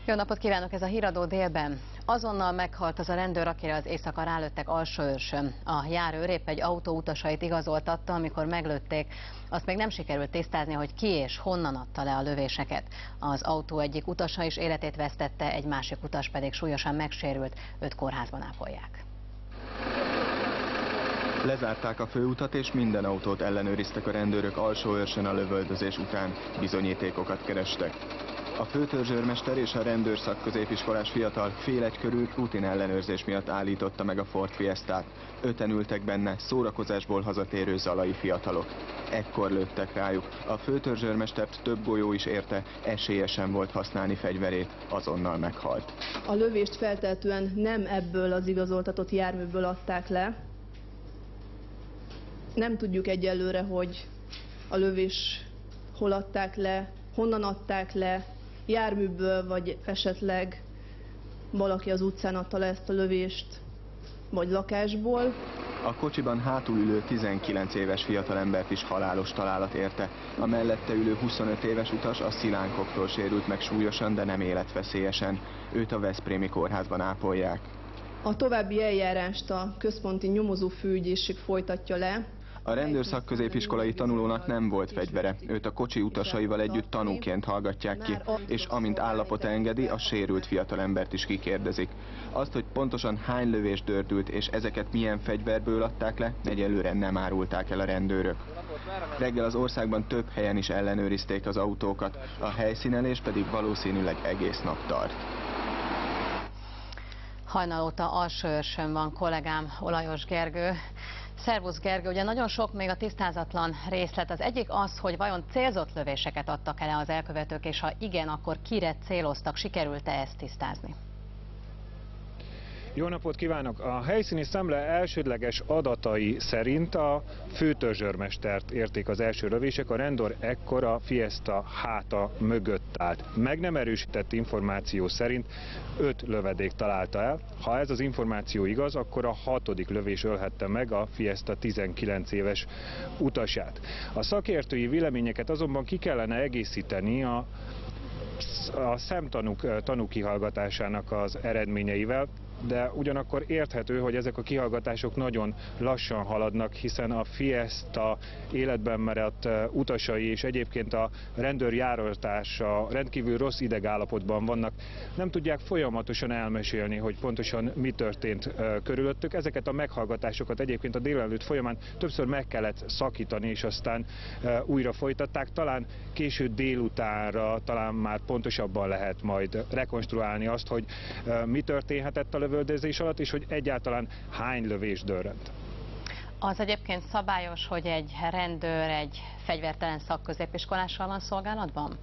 Jó napot kívánok, ez a Híradó délben. Azonnal meghalt az a rendőr, akire az éjszaka rálőttek Alsóőrsön. A járőr épp egy autó utasait igazoltatta, amikor meglőtték. Azt még nem sikerült tisztázni, hogy ki és honnan adta le a lövéseket. Az autó egyik utasa is életét vesztette, egy másik utas pedig súlyosan megsérült, őt kórházban ápolják. Lezárták a főutat és minden autót ellenőriztek a rendőrök Alsóőrsön a lövöldözés után. Bizonyítékokat kerestek. A főtörzsőrmester és a rendőr szakközépiskolás fiatal fél egy körül rutin ellenőrzés miatt állította meg a Ford Fiestát. 5-en ültek benne, szórakozásból hazatérő zalai fiatalok. Ekkor lőttek rájuk. A főtörzsőrmestert több golyó is érte, esélye sem volt használni fegyverét, azonnal meghalt. A lövést feltehetően nem ebből az igazoltatott járműből adták le. Nem tudjuk egyelőre, hogy a lövés hol adták le, honnan adták le, járműből, vagy esetleg valaki az utcán adta le ezt a lövést, vagy lakásból. A kocsiban hátul ülő 19 éves fiatalembert is halálos találat érte. A mellette ülő 25 éves utas a szilánkoktól sérült meg súlyosan, de nem életveszélyesen. Őt a veszprémi kórházban ápolják. A további eljárást a központi nyomozó főügyészség folytatja le. A rendőrszakközépiskolai tanulónak nem volt fegyvere, őt a kocsi utasaival együtt tanúként hallgatják ki, és amint állapota engedi, a sérült fiatalembert is kikérdezik. Azt, hogy pontosan hány lövés dördült és ezeket milyen fegyverből adták le, egyelőre nem árulták el a rendőrök. Reggel az országban több helyen is ellenőrizték az autókat, a helyszínelés pedig valószínűleg egész nap tart. Hajnal óta Alsóőrsön van kollégám, Olajos Gergő. Szervusz Gergő, ugye nagyon sok még a tisztázatlan részlet. Az egyik az, hogy vajon célzott lövéseket adtak el az elkövetők, és ha igen, akkor kire céloztak, sikerült-e ezt tisztázni? Jó napot kívánok! A helyszíni szemle elsődleges adatai szerint a főtörzsőrmestert érték az első lövések, a rendőr ekkor a Fiesta háta mögött állt. Meg nem erősített információ szerint 5 lövedék találta el. Ha ez az információ igaz, akkor a 6. lövés ölhette meg a Fiesta 19 éves utasát. A szakértői véleményeket azonban ki kellene egészíteni a szemtanúk tanúkihallgatásának az eredményeivel, de ugyanakkor érthető, hogy ezek a kihallgatások nagyon lassan haladnak, hiszen a Fiesta életben merett utasai és egyébként a rendőrjárosztársa rendkívül rossz idegállapotban vannak. Nem tudják folyamatosan elmesélni, hogy pontosan mi történt körülöttük. Ezeket a meghallgatásokat egyébként a délelőtt folyamán többször meg kellett szakítani, és aztán újra folytatták. Talán késő délutánra talán már pontosabban lehet majd rekonstruálni azt, hogy mi történhetett a lövöldözés alatt, és hogy egyáltalán hány lövés dörrent. Az egyébként szabályos, hogy egy rendőr egy fegyvertelen szakközépiskolással van szolgálatban?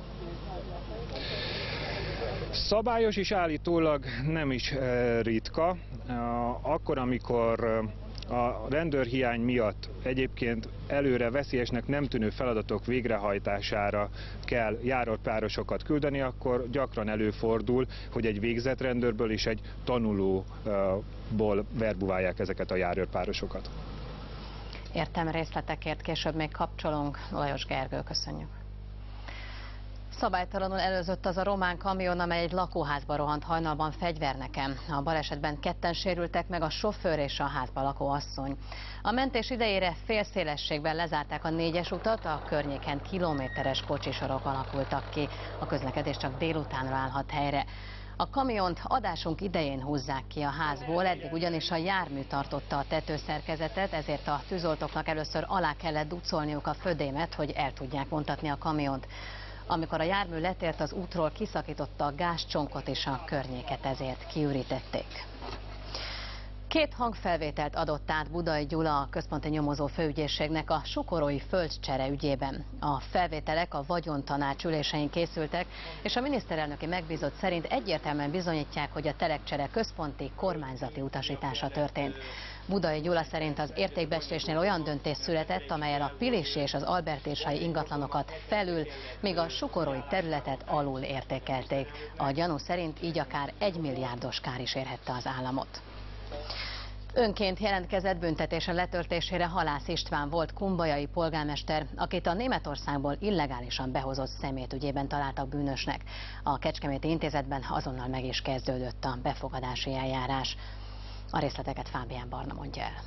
Szabályos és állítólag nem is ritka. Akkor, amikor a rendőrhiány miatt egyébként előre veszélyesnek nem tűnő feladatok végrehajtására kell járópárosokat küldeni, akkor gyakran előfordul, hogy egy végzett rendőrből és egy tanulóból verbuválják ezeket a járőrpárosokat. Értem, részletekért később még kapcsolunk. Olajos Gergő, köszönjük. Szabálytalanul előzött az a román kamion, amely egy lakóházba rohant hajnalban Fegyverneken. A balesetben 2-en sérültek meg, a sofőr és a házban lakó asszony. A mentés idejére félszélességben lezárták a 4-es utat, a környéken kilométeres kocsisorok alakultak ki. A közlekedés csak délutánra állhat helyre. A kamiont adásunk idején húzzák ki a házból, eddig ugyanis a jármű tartotta a tetőszerkezetet, ezért a tűzoltóknak először alá kellett ducolniuk a födémet, hogy el tudják vontatni a kamiont. Amikor a jármű letért az útról, kiszakította a gázcsonkot és a környéket, ezért kiürítették. 2 hangfelvételt adott át Budai Gyula a központi nyomozó főügyészségnek a sukorói földcsere ügyében. A felvételek a vagyontanács ülésein készültek, és a miniszterelnöki megbízott szerint egyértelműen bizonyítják, hogy a telekcsere központi kormányzati utasítása történt. Budai Gyula szerint az értékbecslésnél olyan döntés született, amellyel a pilisi és az albertérsai ingatlanokat felül, míg a sukorói területet alul értékelték. A gyanú szerint így akár 1 milliárdos kár is érhette az államot. Önként jelentkezett büntetése letöltésére Halász István volt kumbajai polgármester, akit a Németországból illegálisan behozott szemét ügyében találtak bűnösnek. A Kecskeméti Intézetben azonnal meg is kezdődött a befogadási eljárás. A részleteket Fábián Barna mondja el.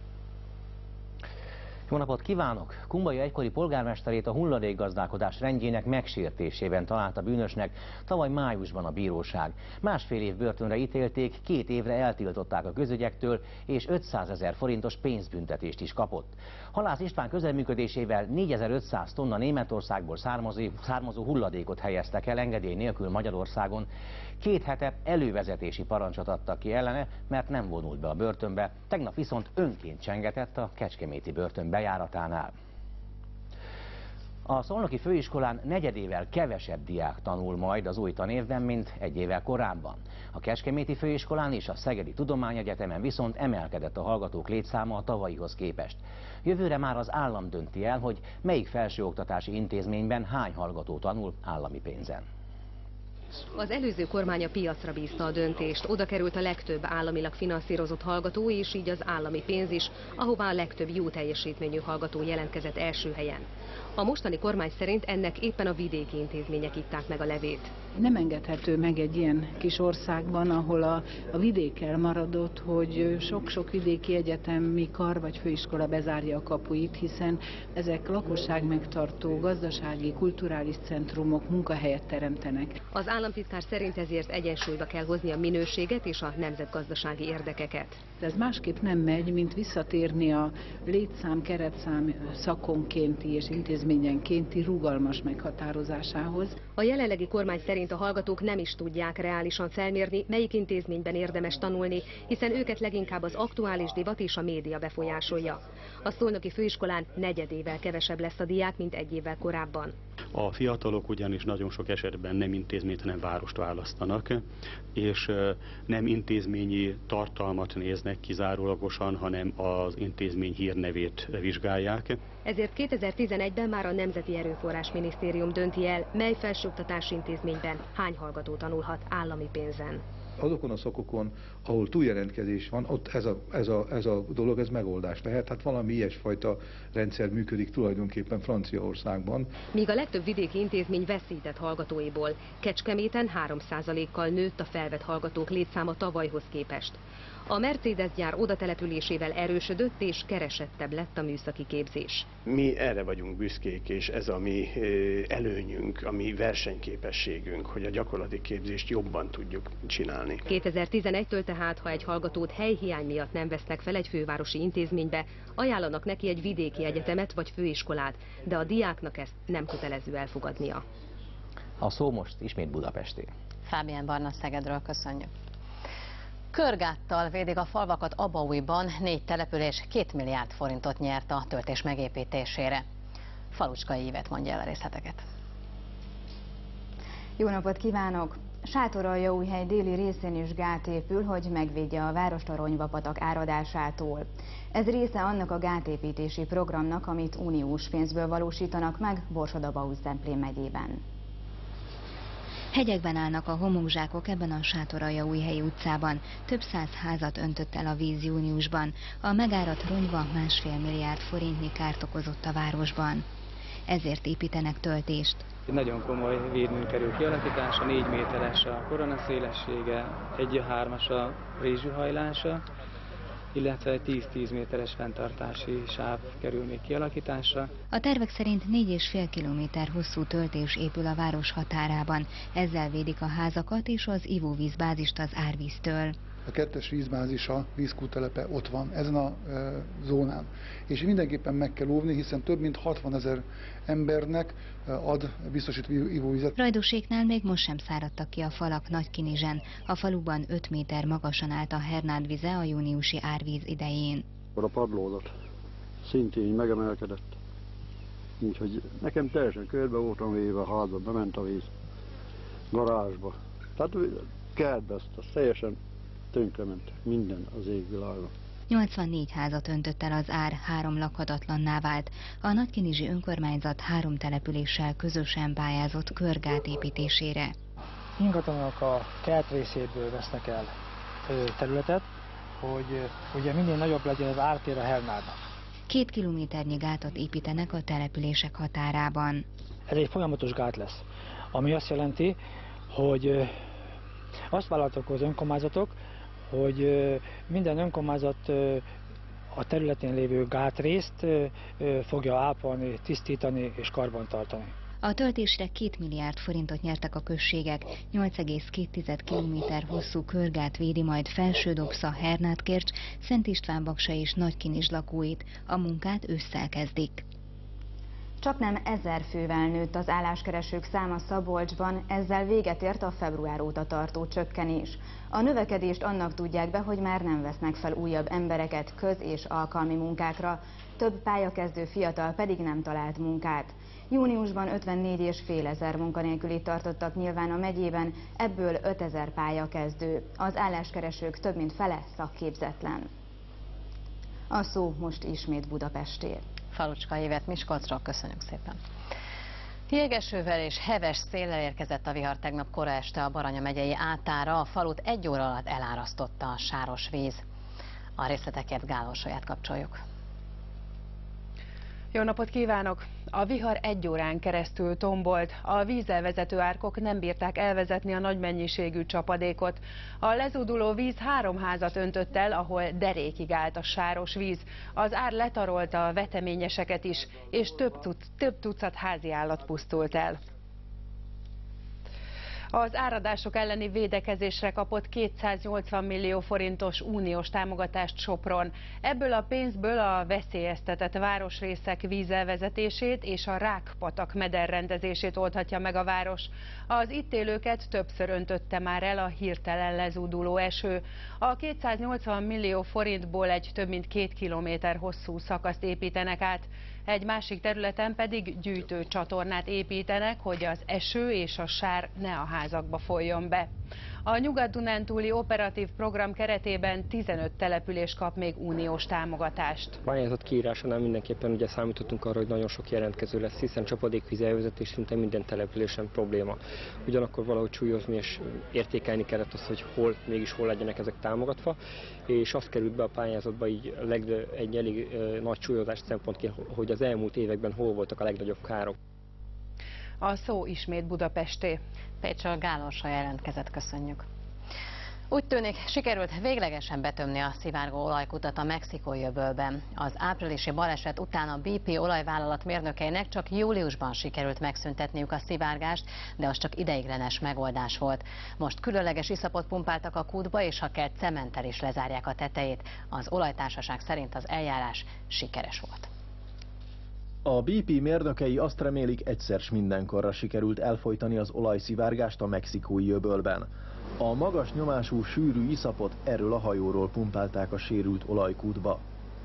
Jó napot kívánok! Kumbai egykori polgármesterét a hulladékgazdálkodás rendjének megsértésében találta bűnösnek tavaly májusban a bíróság. Másfél év börtönre ítélték, 2 évre eltiltották a közügyektől, és 500 000 forintos pénzbüntetést is kapott. Halász István közreműködésével 4500 tonna Németországból származó hulladékot helyeztek el engedély nélkül Magyarországon. 2 hete elővezetési parancsot adtak ki ellene, mert nem vonult be a börtönbe. Tegnap viszont önként csengetett a kecskeméti börtön bejáratánál. A Szolnoki Főiskolán negyedével kevesebb diák tanul majd az új tanévben, mint 1 évvel korábban. A Kecskeméti Főiskolán és a Szegedi Tudományegyetemen viszont emelkedett a hallgatók létszáma a tavalyihoz képest. Jövőre már az állam dönti el, hogy melyik felsőoktatási intézményben hány hallgató tanul állami pénzen. Az előző kormány a piacra bízta a döntést. Oda került a legtöbb államilag finanszírozott hallgató, és így az állami pénz is, ahová a legtöbb jó teljesítményű hallgató jelentkezett első helyen. A mostani kormány szerint ennek éppen a vidéki intézmények itták meg a levét. Nem engedhető meg egy ilyen kis országban, ahol a vidék elmaradott, hogy sok-sok vidéki egyetemi kar vagy főiskola bezárja a kapuit, hiszen ezek lakosságmegtartó, gazdasági, kulturális centrumok, munkahelyet teremtenek. Az államtitkár szerint ezért egyensúlyba kell hozni a minőséget és a nemzetgazdasági érdekeket. De ez másképp nem megy, mint visszatérni a létszám, keretszám szakonkénti és intézményenkénti rugalmas meghatározásához. A jelenlegi kormány szerint a hallgatók nem is tudják reálisan felmérni, melyik intézményben érdemes tanulni, hiszen őket leginkább az aktuális divat és a média befolyásolja. A Szolnoki Főiskolán negyedével kevesebb lesz a diák, mint 1 évvel korábban. A fiatalok ugyanis nagyon sok esetben nem intézményt, hanem várost választanak, és nem intézményi tartalmat néznek kizárólagosan, hanem az intézmény hírnevét vizsgálják. Ezért 2011-ben már a Nemzeti Erőforrás Minisztérium dönti el, mely felsőoktatási intézményben hány hallgató tanulhat állami pénzen. Azokon a szakokon, ahol túljelentkezés van, ott ez a dolog, ez megoldás lehet. Hát valami ilyesfajta rendszer működik tulajdonképpen Franciaországban. Míg a legtöbb vidéki intézmény veszített hallgatóiból, Kecskeméten 3%-kal nőtt a felvett hallgatók létszáma tavalyhoz képest. A Mercedes gyár odatelepülésével erősödött és keresettebb lett a műszaki képzés. Mi erre vagyunk büszkék, és ez a mi előnyünk, a mi versenyképességünk, hogy a gyakorlati képzést jobban tudjuk csinálni. 2011-től tehát, ha egy hallgatót helyhiány miatt nem vesznek fel egy fővárosi intézménybe, ajánlanak neki egy vidéki egyetemet vagy főiskolát, de a diáknak ezt nem kötelező elfogadnia. A szó most ismét Budapesti. Fábián Barna Szegedről köszönjük. Körgáttal védik a falvakat Abaújban, 4 település 2 milliárd forintot nyert a töltés megépítésére. Falucskai Ívet mondja el a részleteket. Jó napot kívánok! Sátoraljaújhely déli részén is gát épül, hogy megvédje a várost a Ronyva-patak áradásától. Ez része annak a gátépítési programnak, amit uniós pénzből valósítanak meg Borsod-Abaúj-Zemplén megyében. Hegyekben állnak a homokzsákok ebben a Sátoraljaújhelyi utcában. Több 100 házat öntött el a víz júniusban. A megáradt Ronyva 1,5 milliárd forintnyi kárt okozott a városban. Ezért építenek töltést. Nagyon komoly védmű kerül kialakítása, 4 méteres a koronaszélessége, 1,3-as a rézsűhajlása, illetve 10-10 méteres fenntartási sáv kerül még kialakításra. A tervek szerint 4,5 kilométer hosszú töltés épül a város határában. Ezzel védik a házakat és az ivóvízbázist az árvíztől. A 2-es vízbázisa, vízkútelepe ott van, ezen a zónán. És mindenképpen meg kell óvni, hiszen több mint 60 000 embernek biztosít ivóvizet. Rajdoséknál még most sem száradtak ki a falak Nagykinizsen. A faluban 5 méter magasan állt a Hernád vize a júniusi árvíz idején. A padlózat szintén megemelkedett. Úgyhoég nekem teljesen körbe voltam véve a házba, bement a víz garázsba. Tehát kertbe azt teljesen tönkrement minden az égvilágon. 84 házat öntött el az ár, 3 lakhatatlanná vált. A nagykinizsi önkormányzat 3 településsel közösen pályázott körgát építésére. Ingatlanok a kert részéből vesznek el területet, hogy ugye minél nagyobb legyen az ártér a Hernádnak. 2 kilométernyi gátat építenek a települések határában. Ez egy folyamatos gát lesz, ami azt jelenti, hogy azt vállaltak az önkormányzatok, hogy minden önkormányzat a területén lévő gátrészt fogja ápolni, tisztítani és karbantartani. A töltésre 2 milliárd forintot nyertek a községek, 8,2 kilométer hosszú körgát védi majd Felső-Dobsza, Hernádkercs, Szent István-Baksa és Nagykinizs lakóit. A munkát ősszel kezdik. Csaknem 1000 fővel nőtt az álláskeresők száma Szabolcsban, ezzel véget ért a február óta tartó csökkenés. A növekedést annak tudják be, hogy már nem vesznek fel újabb embereket köz- és alkalmi munkákra, több pályakezdő fiatal pedig nem talált munkát. Júniusban 54,5 ezer munkanélkülit tartottak nyilván a megyében, ebből 5000 pályakezdő. Az álláskeresők több mint fele szakképzetlen. A szó most ismét Budapesté. Falucska Évet Miskolcról, köszönjük szépen. Jégesővel és heves széllel érkezett a vihar tegnap kora este a Baranya megyei Átára, a falut 1 óra alatt elárasztotta a sáros víz. A részletekért Gálósolyát kapcsoljuk. Jó napot kívánok! A vihar 1 órán keresztül tombolt, a vízzel vezető árkok nem bírták elvezetni a nagy mennyiségű csapadékot. A lezúduló víz 3 házat öntött el, ahol derékig állt a sáros víz. Az ár letarolta a veteményeseket is, és több tucat háziállat pusztult el. Az áradások elleni védekezésre kapott 280 millió forintos uniós támogatást Sopron. Ebből a pénzből a veszélyeztetett városrészek vízelvezetését és a Rákpatak mederrendezését oldhatja meg a város. Az itt élőket többször öntötte már el a hirtelen lezúduló eső. A 280 millió forintból egy több mint 2 kilométer hosszú szakaszt építenek át. Egy másik területen pedig gyűjtőcsatornát építenek, hogy az eső és a sár ne a házakba folyjon be. A Nyugat-Dunántúli operatív program keretében 15 település kap még uniós támogatást. Pályázat kiírásánál mindenképpen ugye számítottunk arra, hogy nagyon sok jelentkező lesz, hiszen csapadékvíz elvezetés szinte minden településen probléma. Ugyanakkor valahogy súlyozni és értékelni kellett azt, hogy mégis hol legyenek ezek támogatva, és azt került be a pályázatba így egy elég nagy súlyozás szempontként, hogy az elmúlt években hol voltak a legnagyobb károk. A szó ismét Budapesté. Pécsről Gálorsa jelentkezett, köszönjük. Úgy tűnik, sikerült véglegesen betömni a szivárgó olajkutat a mexikói öbölben. Az áprilisi baleset után a BP olajvállalat mérnökeinek csak júliusban sikerült megszüntetniük a szivárgást, de az csak ideiglenes megoldás volt. Most különleges iszapot pumpáltak a kútba, és ha kell, cementtel is lezárják a tetejét. Az olajtársaság szerint az eljárás sikeres volt. A BP mérnökei azt remélik, egyszer s mindenkorra sikerült elfojtani az olajszivárgást a mexikói öbölben. A magas nyomású, sűrű iszapot erről a hajóról pumpálták a sérült olajkútba.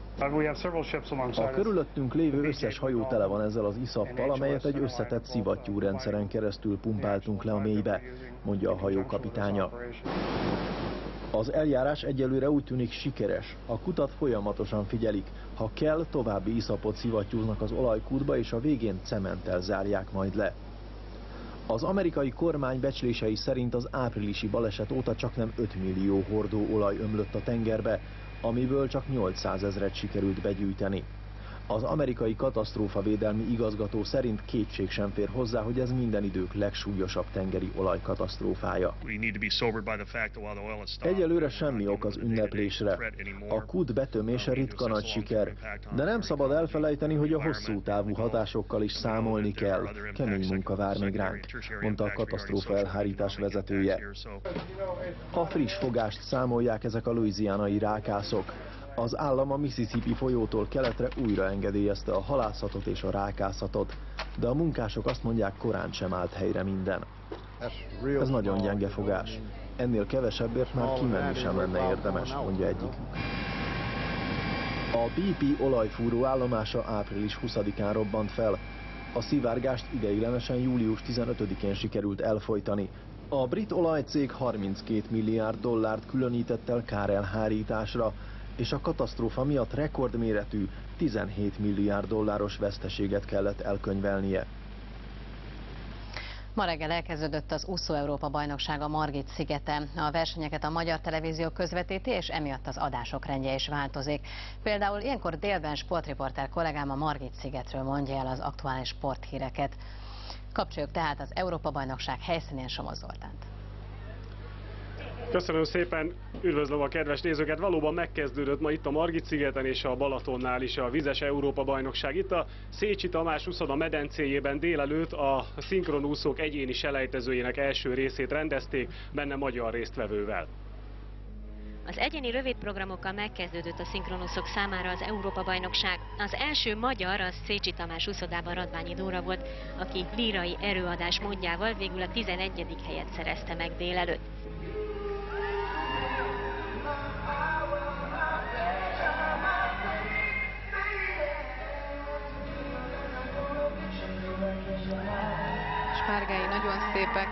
A körülöttünk lévő összes hajó tele van ezzel az iszappal, amelyet egy összetett szivattyúrendszeren keresztül pumpáltunk le a mélybe, mondja a hajó kapitánya. Az eljárás egyelőre úgy tűnik sikeres. A kutat folyamatosan figyelik. Ha kell, további iszapot szivattyúznak az olajkútba, és a végén cementtel zárják majd le. Az amerikai kormány becslései szerint az áprilisi baleset óta csaknem 5 millió hordó olaj ömlött a tengerbe, amiből csak 800 000-et sikerült begyűjteni. Az amerikai katasztrófavédelmi igazgató szerint kétség sem fér hozzá, hogy ez minden idők legsúlyosabb tengeri olajkatasztrófája. Egyelőre semmi ok az ünneplésre. A kút betömése ritka nagy siker, de nem szabad elfelejteni, hogy a hosszú távú hatásokkal is számolni kell. Kemény munka vár még ránk, mondta a katasztrófa elhárítás vezetője. A friss fogást számolják ezek a louisianai rákászok. Az állam a Mississippi folyótól keletre újra engedélyezte a halászatot és a rákászatot, de a munkások azt mondják, korán sem állt helyre minden. Ez nagyon gyenge fogás. Ennél kevesebbért már kimenni sem lenne érdemes, mondja egyikük. A BP olajfúró állomása április 20-án robbant fel. A szivárgást ideiglenesen július 15-én sikerült elfojtani. A brit olajcég 32 milliárd dollárt különített el kárelhárításra, és a katasztrófa miatt rekordméretű 17 milliárd dolláros veszteséget kellett elkönyvelnie. Ma reggel elkezdődött az úszó Európa-bajnokság a Margit-szigeten. A versenyeket a magyar televízió közvetíti, és emiatt az adások rendje is változik. Például ilyenkor délben sportriporter kollégám a Margit-szigetről mondja el az aktuális sporthíreket. Kapcsoljuk tehát az Európa-bajnokság helyszínén Somos Zoltánt. Köszönöm szépen, üdvözlöm a kedves nézőket! Valóban megkezdődött ma itt a Margit-szigeten és a Balatonnál is a vizes Európa-bajnokság. Itt a Szécsi Tamás úszoda medencéjében délelőtt a szinkronúszók egyéni selejtezőjének első részét rendezték, benne magyar résztvevővel. Az egyéni rövidprogramokkal megkezdődött a szinkronúszók számára az Európa-bajnokság. Az első magyar a Szécsi Tamás úszodában Radványi Dóra volt, aki lírai erőadás módjával végül a 11. helyet szerezte meg délelőtt. Spárgái nagyon szépek.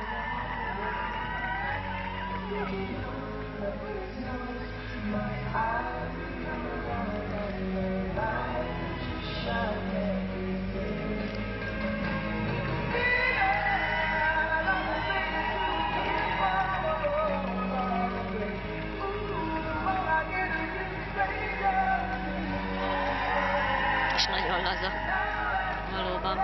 És nagyon laza, valóban.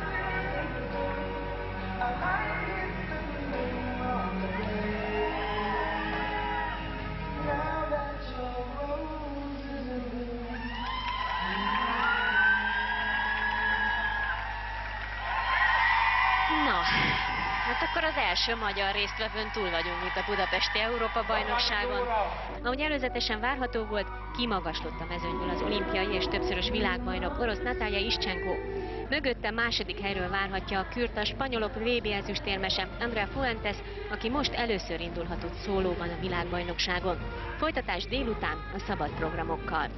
Hát akkor az első magyar résztvevőn túl vagyunk itt a budapesti Európa-bajnokságon. Ahogy előzetesen várható volt, kimagaslott a mezőnyből az olimpiai és többszörös világbajnok orosz Natalja Ischenko. Mögötte második helyről várhatja a kürt a spanyolok VB ezüstérmese Andrea Fuentes, aki most először indulhatott szólóban a világbajnokságon. Folytatás délután a szabad programokkal.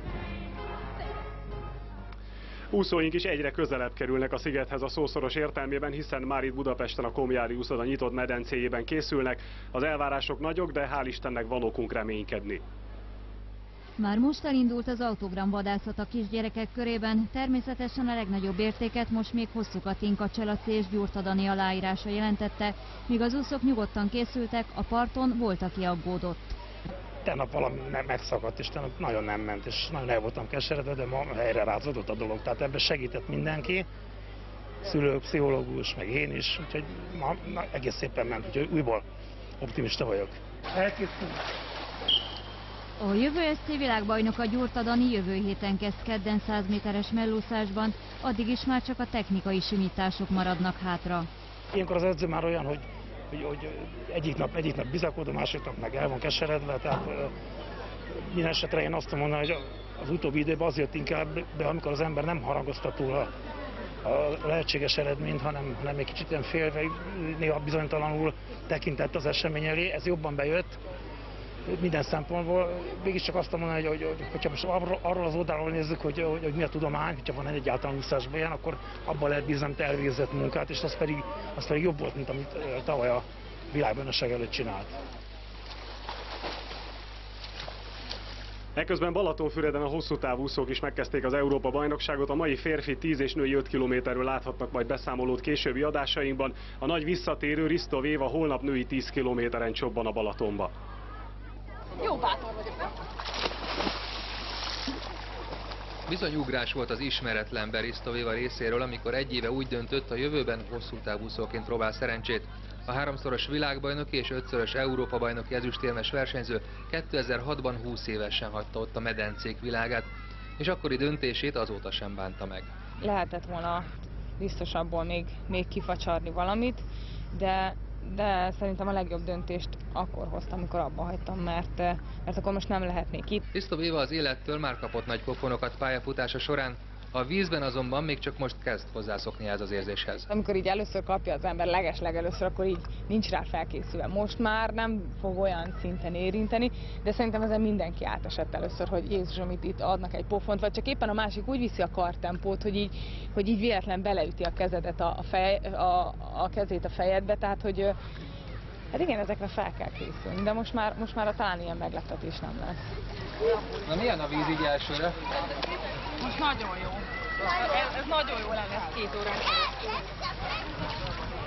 Úszóink is egyre közelebb kerülnek a szigethez a szószoros értelmében, hiszen már itt Budapesten a Komjádi úszoda nyitott medencéjében készülnek. Az elvárások nagyok, de hál' Istennek van okunk reménykedni. Már most elindult az autogramvadászat a kisgyerekek körében, természetesen a legnagyobb értéket most még Hosszú Katinka Cselaci és Gyurta Dani aláírása jelentette, míg az úszók nyugodtan készültek, a parton volt, aki aggódott. Tegnap valami megszakadt, és tegnap nagyon nem ment, és nagyon el voltam keseredve, de ma helyre rázódott a dolog. Tehát ebben segített mindenki, szülők, pszichológus, meg én is, úgyhogy ma egész szépen ment, úgyhogy újból optimista vagyok. Elkészült. A jövő SC világbajnoka Gyurta Dani jövő héten kezd kedden 100 méteres mellúszásban, addig is már csak a technikai simítások maradnak hátra. Ilyenkor az edző már olyan, hogy egyik nap bizakodó, másik nap meg el van keseredve, tehát minden esetre én azt mondom, hogy az utóbbi időben azért inkább, de amikor az ember nem haragozta túl a lehetséges eredményt, hanem egy kicsit ilyen félve, néha bizonytalanul tekintett az esemény elé, ez jobban bejött minden szempontból. Mégiscsak azt mondani, hogyha most arról az oldalról nézzük, hogy mi a tudomány, hogyha van egyáltalán úszásban ilyen, akkor abban lehet bízni, amit elvégzett munkát, és az pedig jobb volt, mint amit tavaly a világbajnokság előtt csinált. Ekközben Balatonfüreden a hosszútávúszók is megkezdték az Európa-bajnokságot. A mai férfi 10 és női 5 kilométerről láthatnak majd beszámolót későbbi adásainkban. A nagy visszatérő Risto Véva holnap női 10 kilométeren csobban a Balatonba. Jó bátor vagyok, nem? Bizony ugrás volt az ismeretlen Risto Véva részéről, amikor egy éve úgy döntött, a jövőben hosszútávúszóként próbál szerencsét. A 3-szoros világbajnoki és 5-szörös Európa-bajnoki ezüstérmes versenyző 2006-ban 20 évesen hagyta ott a medencék világát, és akkori döntését azóta sem bánta meg. Lehetett volna biztos abból még kifacsarni valamit, de szerintem a legjobb döntést akkor hoztam, amikor abba hagytam, mert akkor most nem lehetnék itt. Risto Véva az élettől már kapott nagy pofonokat pályafutása során, a vízben azonban még csak most kezd hozzászokni ez az érzéshez. Amikor így először kapja az ember legeslegelőször, akkor így nincs rá felkészülve. Most már nem fog olyan szinten érinteni, de szerintem ezen mindenki átesett először, hogy Jézusom, itt adnak egy pofont, vagy csak éppen a másik úgy viszi a kartempót, hogy így véletlen beleüti a kezedet a kezét a fejedbe, tehát hogy hát igen, ezekre fel kell készülni, de most már talán ilyen meglepetés nem lesz. Na milyen a víz így elsőre? Most nagyon jó. Ez nagyon jó lenne, ez 2 órán keresztül.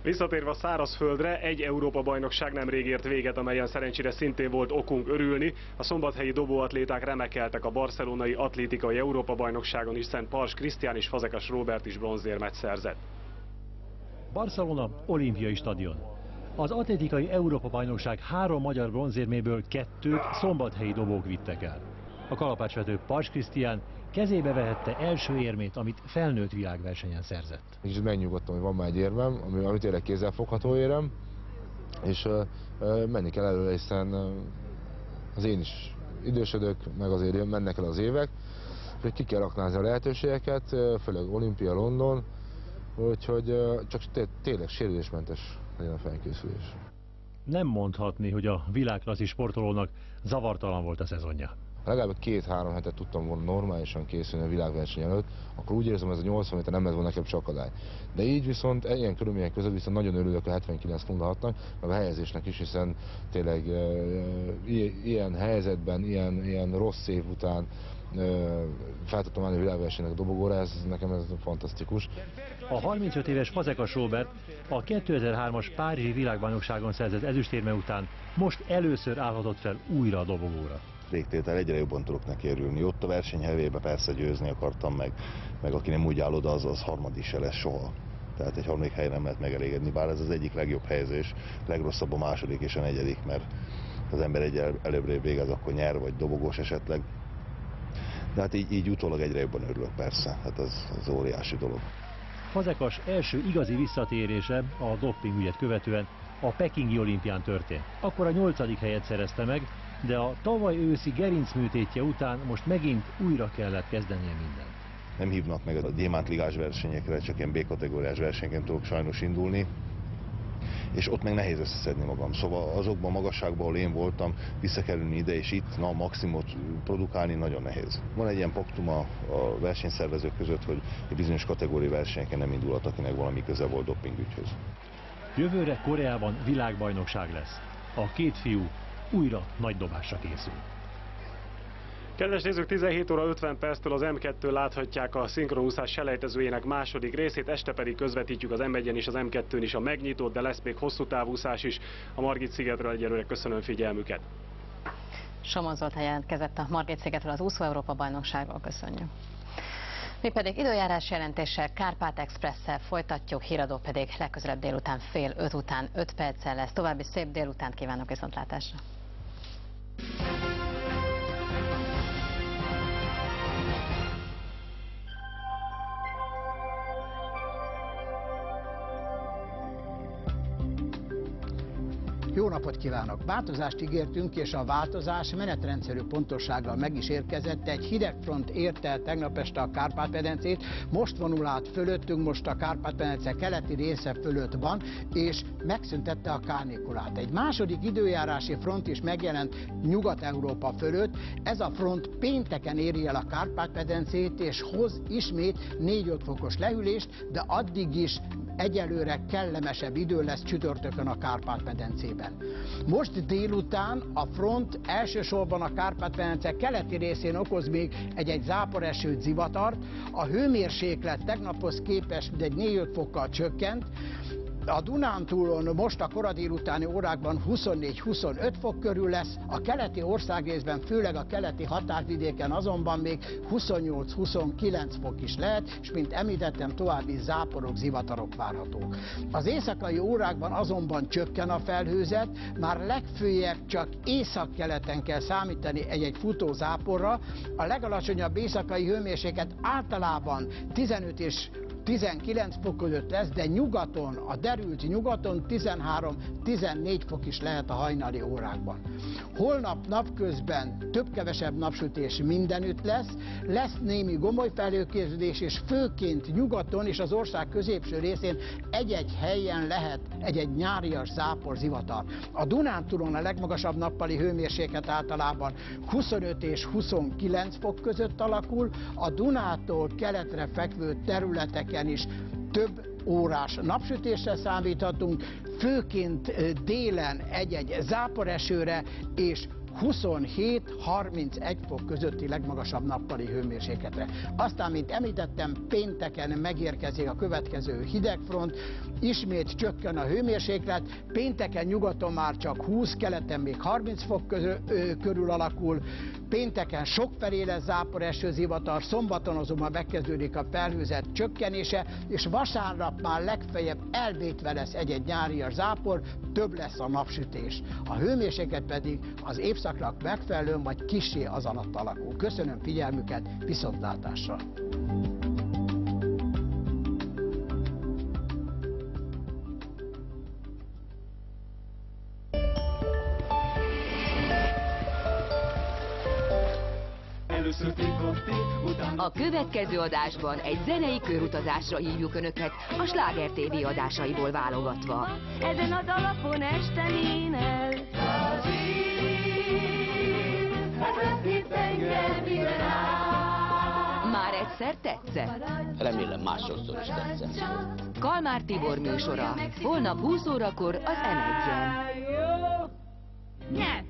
Visszatérve a szárazföldre, egy Európa-bajnokság nemrég ért véget, amelyen szerencsére szintén volt okunk örülni. A szombathelyi dobóatléták remekeltek a barcelonai atlétikai Európa-bajnokságon, hiszen Pars Krisztián és Fazekas Róbert is bronzérmet szerzett. Barcelona olimpiai stadion. Az atlétikai Európa-bajnokság 3 magyar bronzérméből 2-t szombathelyi dobók vittek el. A kalapácsvető Pars Krisztián kezébe vehette első érmét, amit felnőtt világversenyen szerzett. Kicsit megnyugodtam, hogy van már egy érmem, ami tényleg kézzelfogható érem, és menni kell előre, hiszen az én is idősödök, meg azért mennek el az évek, hogy ki kell aknázni a lehetőségeket, főleg Olimpia, London, úgyhogy csak tényleg sérülésmentes legyen a felkészülés. Nem mondhatni, hogy a világklasszis sportolónak zavartalan volt a szezonja. Legalább 2-3 hetet tudtam volna normálisan készülni a világverseny előtt, akkor úgy érzem, hogy ez a 80 méter nem lett volna nekem csak akadály. De így viszont ilyen körülmények között viszont nagyon örülök a 79 funda 6-nak, meg a helyezésnek is, hiszen tényleg ilyen helyzetben, ilyen rossz év után fel tudtam állni a világversenynek a dobogóra, nekem ez fantasztikus. A 35 éves Fazekas Róbert a 2003-as Párizsi világbajnokságon szerzett ezüstérme után most először állhatott fel újra a dobogóra. Végtétel egyre jobban tudok neki örülni. Ott a versenyhevében persze győzni akartam, meg aki nem úgy áll oda, az harmadik se lesz soha. Tehát egy harmadik helyen nem lehet megelégedni, bár ez az egyik legjobb helyezés, legrosszabb a második és a negyedik, mert az ember előbb végez, akkor nyer, vagy dobogós esetleg. De hát így utólag egyre jobban örülök persze, hát ez óriási dolog. Fazekas első igazi visszatérése a dopingügyet követően a pekingi olimpián történt. Akkor a 8. helyet szerezte meg, de a tavaly őszi gerincműtétje után most megint újra kellett kezdenie mindent. Nem hívnak meg a gyémántligás versenyekre, csak ilyen B-kategóriás versenyeken tudok sajnos indulni, és ott meg nehéz összeszedni magam. Szóval azokban a magasságban, ahol én voltam, visszakerülni ide és itt, maximumot produkálni nagyon nehéz. Van egy ilyen paktum a versenyszervezők között, hogy egy bizonyos kategóriai versenyeken nem indulhat, akinek valami köze volt dopingügyhöz. Jövőre Koreában világbajnokság lesz. A két fiú újra nagy dobásra készül. Kedves nézők, 17 óra 50 perctől az M2 láthatják a szinkronúszás selejtezőjének második részét, este pedig közvetítjük az M1-en és az M2-n is a megnyitót, de lesz még hosszú távúszás is. A Margit-szigetről egyelőre köszönöm figyelmüket. Somon Zoltán jelentkezett a Margit-szigetről az úszó Európa-bajnokságról, köszönjük. Mi pedig időjárás jelentéssel, Kárpát Expresszel folytatjuk, híradó pedig legközelebb délután 4:30 után 5 perccel lesz. További szép délutánt kívánok, viszontlátásra! Jó napot kívánok! Változást ígértünk, és a változás menetrendszerű pontossággal meg is érkezett. Egy hidegfront érte el tegnap este a Kárpát-medencét, most vonul át fölöttünk, most a Kárpát-medence keleti része fölött van, és megszüntette a kánikulát. Egy második időjárási front is megjelent Nyugat-Európa fölött. Ez a front pénteken éri el a Kárpát-medencét, és hoz ismét 4-5 fokos lehűlést, de addig is egyelőre kellemesebb idő lesz csütörtökön a Kárpát-medencében. Most délután a front elsősorban a Kárpát-medence keleti részén okoz még egy záporesőt, zivatart. A hőmérséklet tegnaphoz képest mindegy 4-5 fokkal csökkent. A Dunántúlon most a kora délutáni órákban 24-25 fok körül lesz, a keleti országrészben, főleg a keleti határvidéken azonban még 28-29 fok is lehet, és mint említettem, további záporok, zivatarok várhatók. Az éjszakai órákban azonban csökken a felhőzet, már legfőjebb csak északkeleten kell számítani egy-egy futó záporra. A legalacsonyabb éjszakai hőmérséklet általában 15 és 19 fok között lesz, de nyugaton, a derült nyugaton 13-14 fok is lehet a hajnali órákban. Holnap napközben több-kevesebb napsütés mindenütt lesz némi gomolyfelhőképződés, és főként nyugaton és az ország középső részén egy-egy helyen lehet egy-egy nyárias zápor, zivatar. A Dunántúlon a legmagasabb nappali hőmérséklet általában 25 és 29 fok között alakul, a Dunától keletre fekvő területeken is több órás napsütésre számíthatunk, főként délen egy-egy záporesőre és 27-31 fok közötti legmagasabb nappali hőmérsékletre. Aztán, mint említettem, pénteken megérkezik a következő hidegfront, ismét csökken a hőmérséklet, pénteken nyugaton már csak 20, keleten még 30 fok körül alakul, pénteken sokfelé lesz záporeső zivatar, szombaton azonban megkezdődik a felhőzet csökkenése, és vasárnap már legfeljebb elvétve lesz egy-egy nyárias zápor, több lesz a napsütés. A hőmérséklet pedig az évszaknak megfelelően vagy kissé az alatt alakul. Köszönöm figyelmüket, viszontlátásra! A következő adásban egy zenei körutazásra hívjuk Önöket, a Sláger TV adásaiból válogatva. Ezen az alapon este nénel, Már egyszer tetszett? Remélem másodszor is tetszett. Kalmár Tibor műsora, holnap 20 órakor az M1-en. nyert!